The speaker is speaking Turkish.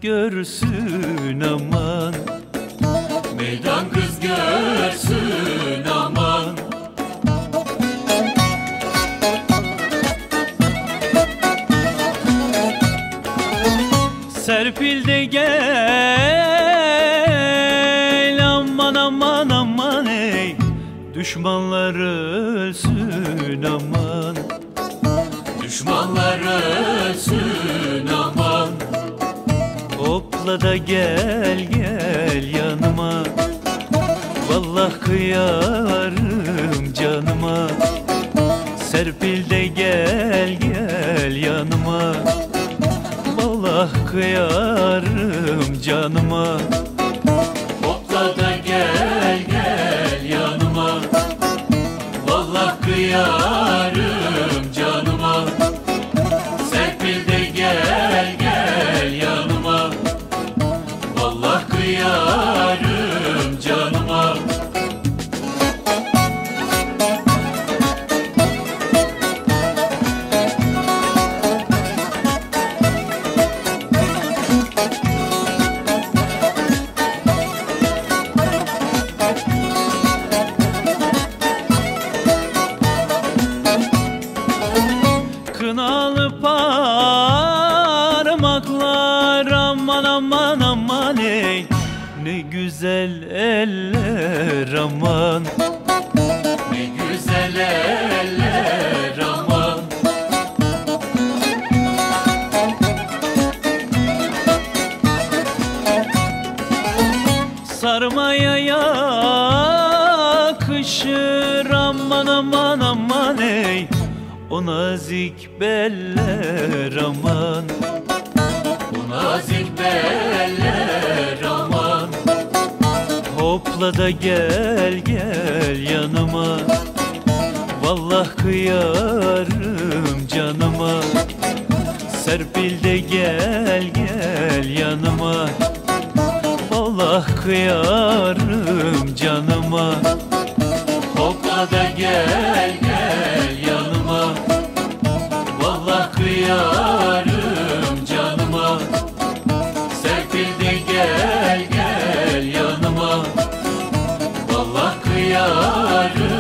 görsün aman, meydan kız görsün aman. Serpil de gel aman aman aman ey, düşmanlar ölsün aman, Düşmanlar ölsün aman. hopla da gel gel yanıma, vallahi kıyarım canıma. Serpil de gel gel yanıma, vallahi kıyarım canıma. Hopla da gel gel yanıma, vallahi kıyarım canıma. Serpil de gel gel yanıma, vallahi kıyarım canıma. Kınalı parmaklar aman aman aman ey, ne güzel eller aman, Ne güzel eller aman. sarmaya yakışır aman aman aman ey, o nazik beller aman, Bu nazik beller aman. hopla da gel gel yanıma, vallahi kıyarım canıma. Serpil de gel gel yanıma, vallahi kıyarım canıma. Hopla da gel gel yanıma, vallahi kıyarım canıma. Serpil de gel gel yanıma, vallahi kıyarım